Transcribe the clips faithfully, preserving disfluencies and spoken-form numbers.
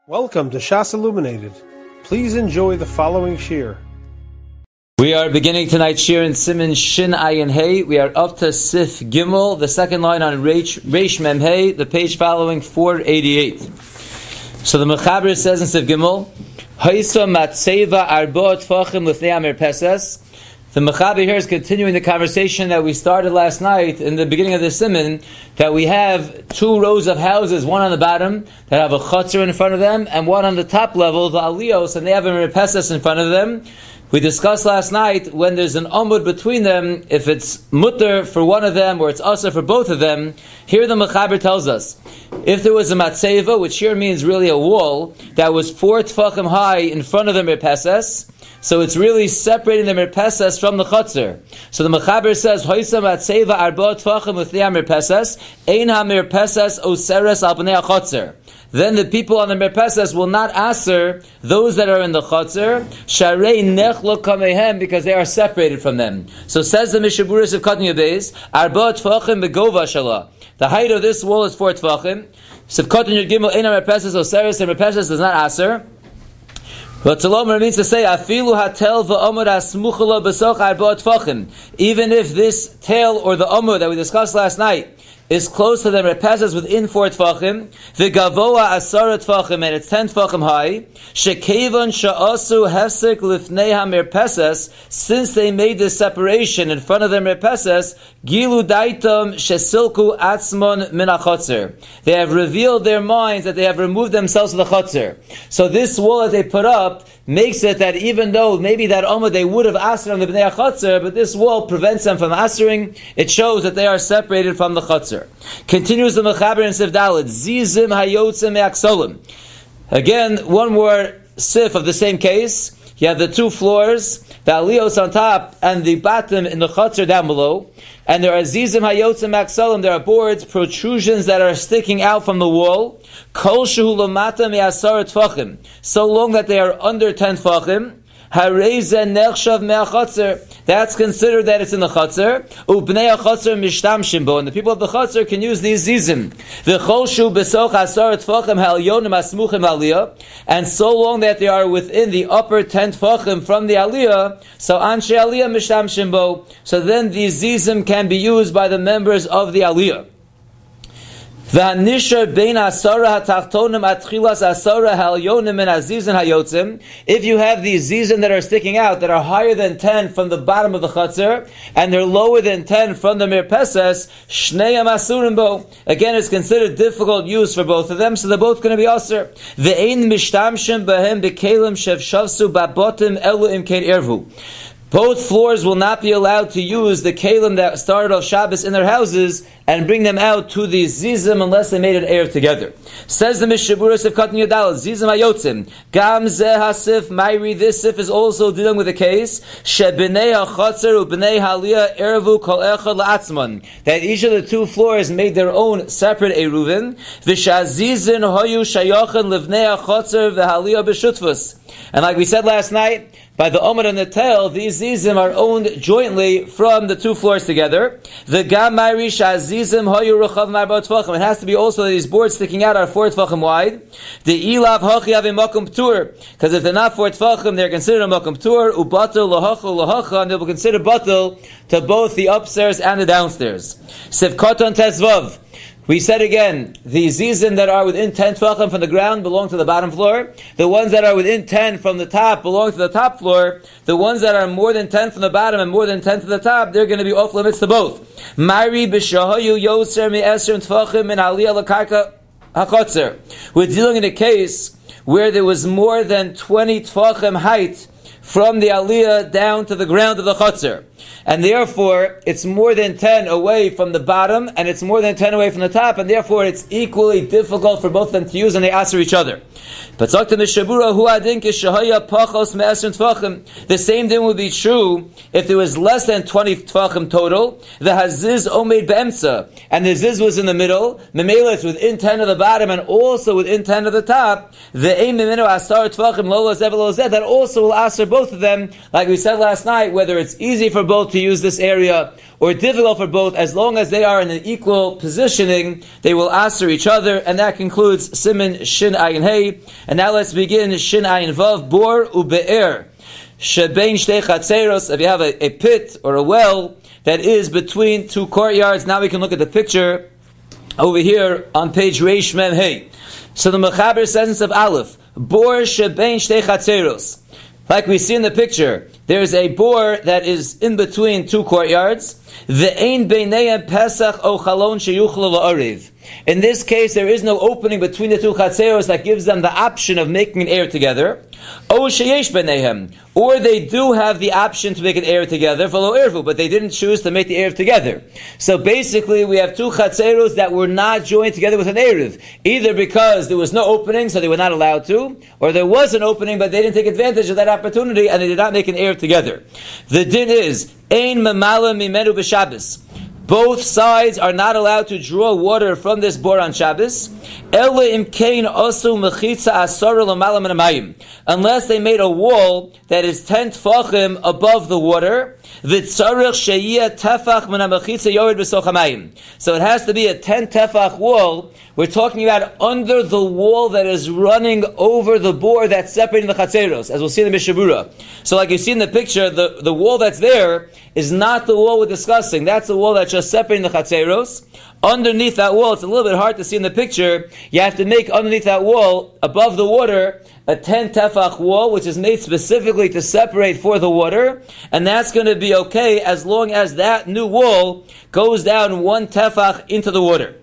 Welcome to Shas Illuminated. Please enjoy the following shir. We are beginning tonight's shir in Siman Shin Ayin Hey. We are up to Sif Gimel, the second line on Reish, Reish Mem Hey, the page following four eighty-eight. So the Mechaber says in Sif Gimel, Haisa Matseva Arba Tfachim Lifnei Amir Pesas. The Mechaber here is continuing the conversation that we started last night in the beginning of the Siman, that we have two rows of houses, one on the bottom that have a chutzner in front of them, and one on the top level, the aliyos, and they have a merpesas in front of them. We discussed last night when there's an amud between them, if it's mutter for one of them or it's asa for both of them. Here the Mechaber tells us, if there was a matzeva, which here means really a wall, that was four tfachim high in front of the merpesas, so it's really separating the merpesas from the chutzner. So the Mechaber says, Hoisa matzeva arba tfachim l'fnei merpesas, ein ha-merpesas oseres al bnei ha-chutzner. Then the people on the merpesas will not aser those that are in the chutzner, sharei nechlo kamehem, because they are separated from them. So says the Mishaburis of Katan Yudbeis, arba tfachim begova shala. The height of this wall is four tfachim. So Katan Yud Gimel ein ha-merpesas oseres, and merpesas does not aser. But Talomer means to say, Afilu hatel v'omur asmuchalo b'soch arba tfachim. Even if this tail or the omur that we discussed last night is close to the merpesas within four tfachim, the gavoa asara tfachim, and it's ten tfachim high, shekevon sha'asu hefsek lifnei ha-merpesas, since they made this separation in front of the merpesas, gilu daitam shesilku atzmon min ha-chotzer. They have revealed their minds that they have removed themselves from the chotzer. So this wall that they put up makes it that even though maybe that omud they would have aser on the bnei ha-chotzer, but this wall prevents them from asering. It shows that they are separated from the chotzer. Continues the Mechaber in Sif Dalet, Zizim hayotzim me'aksolim. Again, one more sif of the same case. You have the two floors, the aliyos on top and the bottom in the chutzner down below. And there are zizim hayotzim me'aksolim, there are boards, protrusions that are sticking out from the wall. Kol shehu lamata me'asar tfachim, so long that they are under ten tfachim. Hareze nechshav me'achotzer, that's considered that it's in the chotzer. Ubnei achotzer mishtamshim bo, and the people of the chotzer can use these zizim. V'chol shu besoch asar tfachim ha'alyonim asmuchim aliyah, and so long that they are within the upper ten tfachim from the aliyah, so anshe aliyah mishtamshim bo, so then these zizim can be used by the members of the aliyah. If you have these zizim that are sticking out, that are higher than ten from the bottom of the chutzner, and they're lower than ten from the merpesas, shnei asurim bo. Again, it's considered difficult use for both of them, so they're both going to be aser. Ve'ein mishtamshim behem bekelim shevshavsu babotim elu imkein ervu. Both floors will not be allowed to use the kelim that started off Shabbos in their houses and bring them out to the zizim unless they made an erev together. Says the Mishaburis of Katan Yudal, zizim hayotzim, gam zeh hasif mayri, this sif is also dealing with a case, shebnei hachotzer ubnei haliyah erevu kol echad la'atzman, that each of the two floors made their own separate eruvin, v'shazizin hoyu shayochan livnei hachotzer v'haliyah b'shutfus. And like we said last night, by the omud and the tail, these zizim are owned jointly from the two floors together. The gam mayri shazizim hoyu ruchav marba tfachim. It has to be also that these boards sticking out are four tfachim wide. The ilav hachi have a makom ptur, because if they're not four tfachim, they're considered a makom ptur. Ubatel lahacha lahacha, and they will consider batel to both the upstairs and the downstairs. Sivkoton tesvav. We said again, the zizim that are within ten tfachim from the ground belong to the bottom floor. The ones that are within ten from the top belong to the top floor. The ones that are more than ten from the bottom and more than ten to the top, they're going to be off limits to both. Mari b'shahayu yoser mi'esrim tfachim min aliyah l'karka hachotzer. We're dealing in a case where there was more than twenty tfachim height from the aliyah down to the ground of the chutzner. And therefore, it's more than ten away from the bottom, and it's more than ten away from the top, and therefore it's equally difficult for both of them to use, and they answer each other. But the same thing would be true if there was less than twenty tfachim total. The haziz omeid be'emtza, and the ziz was in the middle. Memela is within ten of the bottom and also within ten of the top. The aim mimenu asar tfachim lo lo zev lo zeh, that also will answer both of them, like we said last night, whether it's easy for both both to use this area, or difficult for both, as long as they are in an equal positioning, they will answer each other, and that concludes Siman Shin Ayin Hey. And now let's begin Shin Ayin Vav, Bor Ube'er. Shebein Shtei Chatzeros, if you have a, a pit or a well that is between two courtyards. Now we can look at the picture over here on page Reish Mem Hey. So the Mechaber sentence of Aleph, Bor Shebein Shtei Chatzeros. Like we see in the picture, there is a bore that is in between two courtyards. Ve'ein beinayim pesach o chalon sheyuchlu la'ariv. In this case, there is no opening between the two chatzeros that gives them the option of making an air together. O sheyesh beinayim, or they do have the option to make an air together, v'lo ervu, but they didn't choose to make the air together. So basically, we have two chatzeros that were not joined together with an erev, either because there was no opening, so they were not allowed to, or there was an opening, but they didn't take advantage of that opportunity, and they did not make an air together. The din is ein memala mimenu b'Shabbos. Both sides are not allowed to draw water from this bore on Shabbos. Ela imkein asu mechitza asara l'mala min hamayim. Unless they made a wall that is ten tefachim above the water. V'tzarich sheyiyah tefach min hamechitza yored b'soch hamayim. So it has to be a ten tefach wall. We're talking about under the wall that is running over the bore that's separating the chatzeros, as we'll see in the Mishabura. So like you see in the picture, the, the wall that's there is not the wall we're discussing. That's the wall that's just separating the chatzeros. Underneath that wall, it's a little bit hard to see in the picture, you have to make underneath that wall, above the water, a ten tefach wall, which is made specifically to separate for the water, and that's going to be okay as long as that new wall goes down one tefach into the water.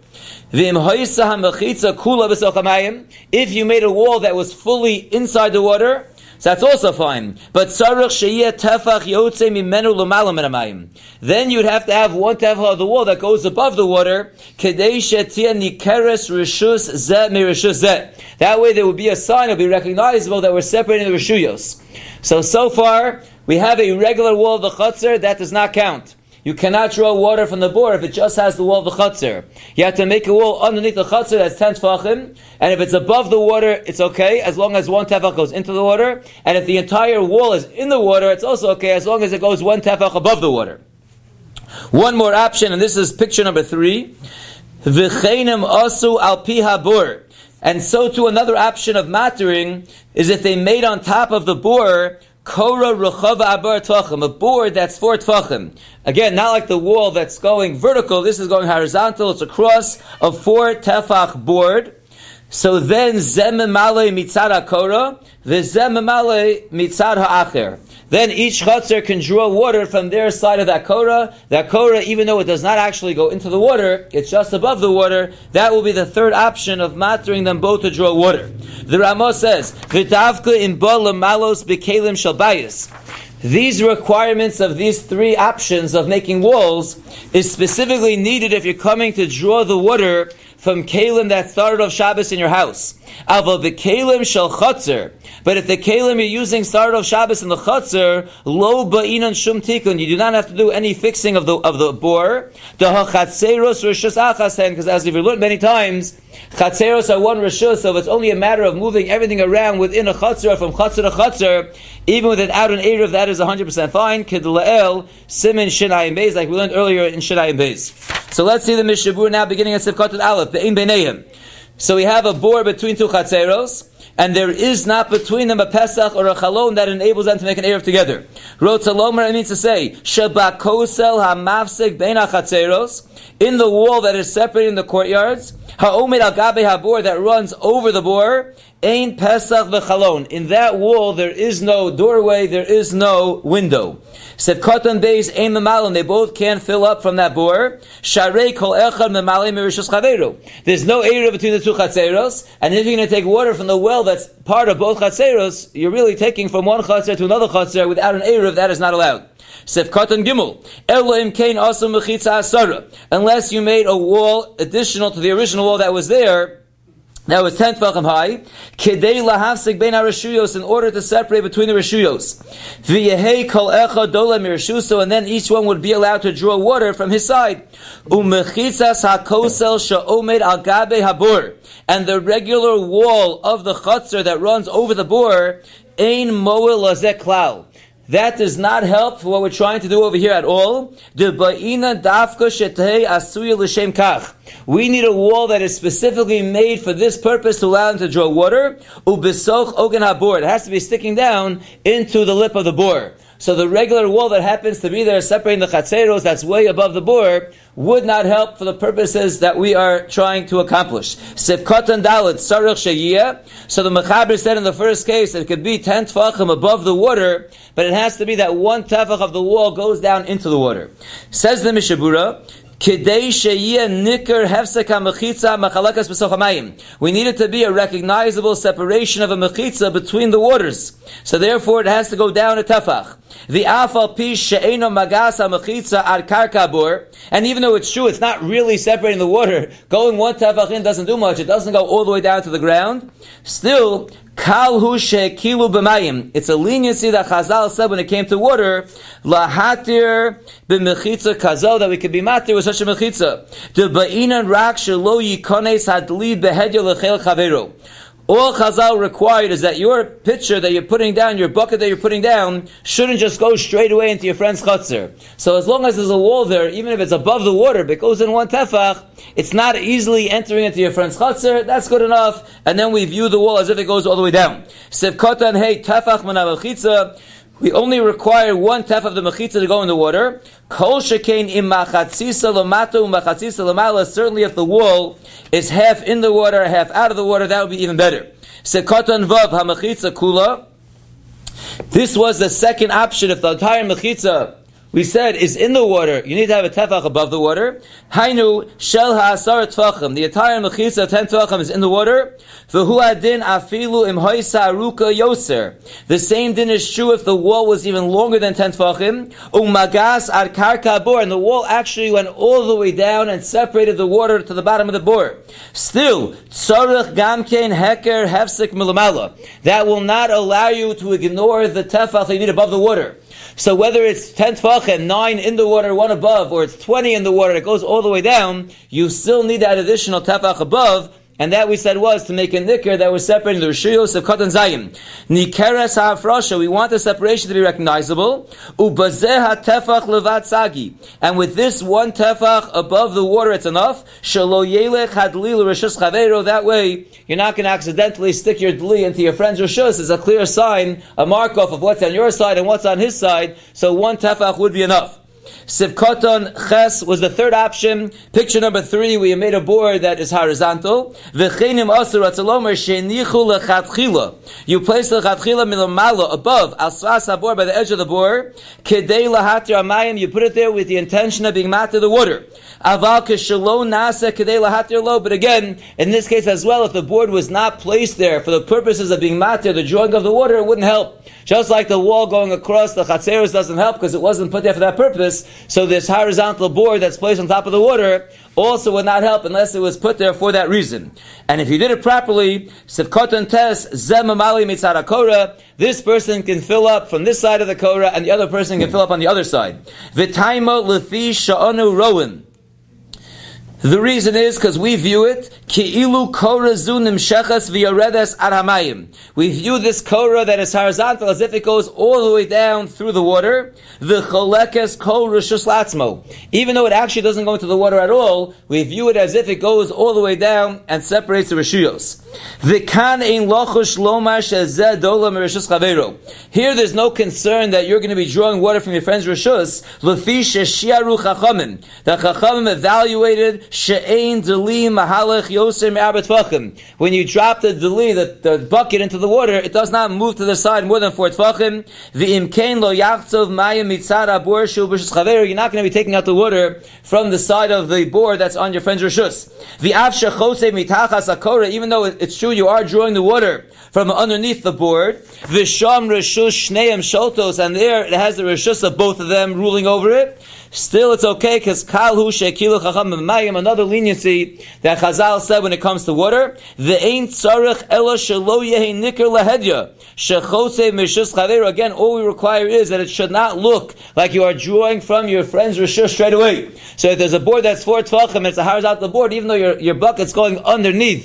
If you made a wall that was fully inside the water, so that's also fine. But then you'd have to have one tefach of the wall that goes above the water. That way there would be a sign, it would be recognizable that we're separating the reshuyos. So, so far, we have a regular wall of the chutzner, that does not count. You cannot draw water from the bore if it just has the wall of the chutzner. You have to make a wall underneath the chutzner that's ten tefachim, and if it's above the water, it's okay, as long as one tefach goes into the water, and if the entire wall is in the water, it's also okay, as long as it goes one tefach above the water. One more option, and this is picture number three. V'cheinem asu al pi habor. And so too another option of mattering is if they made on top of the bore Kora Rechava Abar Tvachim, a board that's four Tvachim. Again, not like the wall that's going vertical, this is going horizontal, it's a cross of four Tefach board. So then Zem Male Mitzad HaKora, V'Zem Male Mitzad HaAcher. Then each chutzner can draw water from their side of that korah. That korah, even though it does not actually go into the water, it's just above the water. That will be the third option of mattering them both to draw water. The Ramah says, "V'tavka in ba lemalos b'kelim shalbayis." These requirements of these three options of making walls is specifically needed if you're coming to draw the water from kalim that started off Shabbos in your house. Aval b'kelim shel chutzer. But if the kalim you're using started off Shabbos in the chutzer, lo ba'inan shum tikun, you do not have to do any fixing of the of the bore. The hachatzeros rishus achasen, because as we've learned many times, chatzeros are one rishus, so it's only a matter of moving everything around within a chutzer from chutzer to chutzer, even without an erev, that is one hundred percent fine. Kidla'el simin shinayim beis, like we learned earlier in shinayim beis. So let's see the Mishabur now, beginning at Sivkot Aleph, be'in b'neihem. So we have a bore between two chatzeros, and there is not between them a Pesach or a Chalon that enables them to make an Erev together. Rotzalomer, it means to say, Shabakosel ha-mafsek bein ha-chatzeros, in the wall that is separating the courtyards, ha-omed al-gabe ha-bor, that runs over the bore, ein Pesach v'chalon. In that wall, there is no doorway, there is no window. Sevkotan beis ein memalon, they both can't fill up from that bore. Sharei kol echad memalei mirishus chaveru. There's no area between the two chatzeros, and if you're going to take water from the well that's part of both chatzeros, you're really taking from one chatzer to another chatzer without an erev, that is not allowed. Sefkatan Gimel, Elohim Kain Asum Mechitza Asara. Unless you made a wall additional to the original wall that was there, that was ten tefachim high, Kedei lahafsek bein hareshuyos, in order to separate between the reshuyos. V'yehei kol echad dola mireshuso, and then each one would be allowed to draw water from his side. Umechitzas hakosel she'omed al gabe habor, and the regular wall of the chutzner that runs over the bor, ein moel lazeh klal. that does not help for what we're trying to do over here at all. We need a wall that is specifically made for this purpose to allow them to draw water. It has to be sticking down into the lip of the bore. So the regular wall that happens to be there separating the chatzeros that's way above the bore would not help for the purposes that we are trying to accomplish. Sivkotan Dalet Sarich Sheyiyah. So the Mechaber said in the first case it could be ten tefachim above the water, but it has to be that one tefach of the wall goes down into the water. Says the Mishabura, we need it to be a recognizable separation of a mechitza between the waters. So therefore it has to go down a tefach. The afal pi she'eno magasa mechitza ad karka bor. And even though it's true, it's not really separating the water. Going one tefach in doesn't do much. It doesn't go all the way down to the ground. Still, Kal hu shekilu b'mayim. It's a leniency that Chazal said when it came to water. Lahatir b'mechitza kazal, that we could be matir with such a mechitza. De ba'inan rak shelo yikones hadli behedya lechel chavero. All Chazal required is that your pitcher that you're putting down, your bucket that you're putting down, shouldn't just go straight away into your friend's chutzner. So as long as there's a wall there, even if it's above the water, but it goes in one tefach, it's not easily entering into your friend's chutzner, that's good enough, and then we view the wall as if it goes all the way down. Sivkotan hey tefach mana mechitza. We only require one tef of the mechitza to go in the water. Kol shekain im machatzisa lamato machatzisa lamala. Certainly, if the wall is half in the water, half out of the water, that would be even better. Sekatan vav hamechitza kula. This was the second option. If the entire mechitza, we said, is in the water, you need to have a tefach above the water. Hainu shel ha'asar tefachim. The entire mechitza, ten tefachim, is in the water. V'hu adin afilu im hoisa aruka yoser. The same din is true if the wall was even longer than ten tefachim. Umagas ad karka bor. And the wall actually went all the way down and separated the water to the bottom of the bor. Still, tzarech gamkein heker hefsek milamala. That will not allow you to ignore the tefach that you need above the water. So whether it's ten tefachim, nine in the water, one above, or it's twenty in the water, it goes all the way down, you still need that additional tefach above, and that we said was to make a nicker that was separating the rishiyos of Katan Zayim. Nikeres ha'afrasha, we want the separation to be recognizable. Ubazeh ha'tefach levat sagi. And with this one tefach above the water, it's enough. Shelo yelech hadli l'rishus chavero. That way, you're not going to accidentally stick your dli into your friend's rishus. It's a clear sign, a mark-off of what's on your side and what's on his side. So one tefach would be enough. Sivkoton ches was the third option. Picture number three, we made a board that is horizontal. V'chenim asur atzalomer shenichu lechatchila. You place the lechatchila milamalo above al sras habor, by the edge of the board. Kedei lahatir amayim. You put it there with the intention of being matir the water. Aval keshelo nasa kedei lahatir lo. But again, in this case as well, if the board was not placed there for the purposes of being matir, the drawing of the water, it wouldn't help. Just like the wall going across the chatzeros doesn't help because it wasn't put there for that purpose. So this horizontal board that's placed on top of the water also would not help unless it was put there for that reason. And if you did it properly, Sivkotan Tes Zemamali Mitzara Korah, this person can fill up from this side of the Korah and the other person can fill up on the other side. V'taimo Lefi Sha'onu Rowan. The reason is because we view it ki'ilu korah zu nimshechas v'yoredes ad hamayim. We view this korah that is horizontal as if it goes all the way down through the water. V'cholekes kol rishus latzmo. Even though it actually doesn't go into the water at all, we view it as if it goes all the way down and separates the rishuyos. V'kan ein lochush lomar shezeh dola merishus chavero. Here there's no concern that you're going to be drawing water from your friend's rishus. Lefi sheshiaru chachamim. The chachamim evaluated she'ein deli mahalech yoser me'arbet tefachim. When you drop the deli, the, the bucket into the water, it does not move to the side more than four tefachim. V'imkein lo yachtzov mayim mitzad abor shu b'rishus chavero. You're not going to be taking out the water from the side of the board that's on your friend's rishus. V'av shechose mitachas akora. Even though it's true you are drawing the water from underneath the board. V'sham rishus shneim sholtos, and there it has the rishus of both of them ruling over it. Still, it's okay because kalhu shekilu chacham b'mayim, another leniency that Chazal said when it comes to water. The ain't tzarich ela shelo yehi nikar lahedya shechose mishus chaver. Again, all we require is that it should not look like you are drawing from your friend's rishus straight away. So if there's a board that's four tefachim, it's a horizontal board, even though your your bucket's going underneath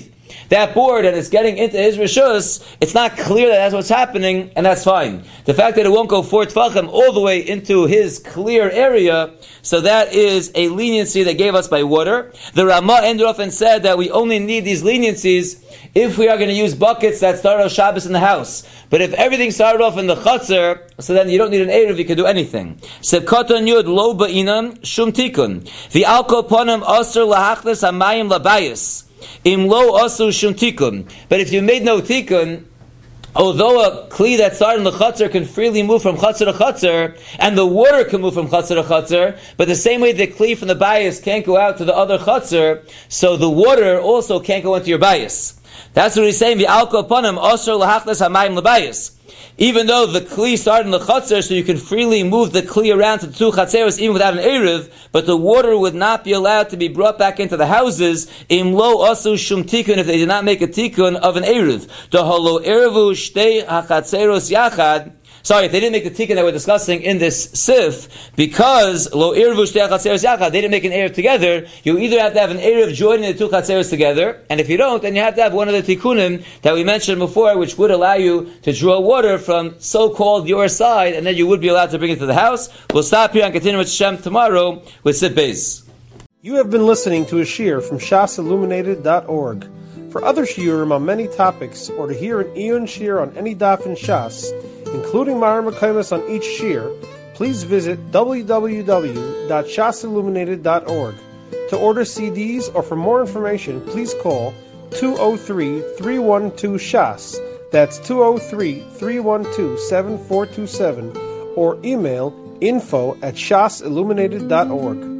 that board and it's getting into his rishus, it's not clear that that's what's happening, and that's fine. The fact that it won't go four tefachim all the way into his clear area, so that is a leniency that gave us by water. The Ramah ended off and said that we only need these leniencies if we are going to use buckets that start off Shabbos in the house. But if everything started off in the chutzner, so then you don't need an Erev, you can do anything. Sevkoton yud lo ba'inam shum tikun. The alko ponim asr lahachlis hamayim labayis. Im lo asu shum tikun. But if you made no tikun, although a kli that started in the chutzner can freely move from chutzner to chutzner, and the water can move from chutzner to chutzner, but the same way the kli from the bayis can't go out to the other chutzner, so the water also can't go into your bayis. That's what he's saying. The alko ponim asr lahachlis hamayim labayis. Even though the kli started in the chutzner, so you can freely move the kli around to the two chatzeros even without an erev, but the water would not be allowed to be brought back into the houses im lo asu shum tikun if they did not make a tikun of an erev. The halo erevu shtei hachatzeros yachad. Sorry, if they didn't make the tikkun that we're discussing in this sif, because lo irvu shtei chatzeros yachad, they didn't make an erev together. You either have to have an erev joining the two chatzeros together, and if you don't, then you have to have one of the tikkunim that we mentioned before, which would allow you to draw water from so-called your side, and then you would be allowed to bring it to the house. We'll stop here and continue with Shem tomorrow with Sif Beis. You have been listening to a shiur from shas illuminated dot org. For other shiurim on many topics, or to hear an Iyun shiur on any daf in Shas, including Mareh Mekomos on each shiur, please visit w w w dot shas illuminated dot org. To order C Ds or for more information, please call two oh three, three one two, shas. That's two oh three, three one two, seven four two seven, or email info at shas illuminated dot org.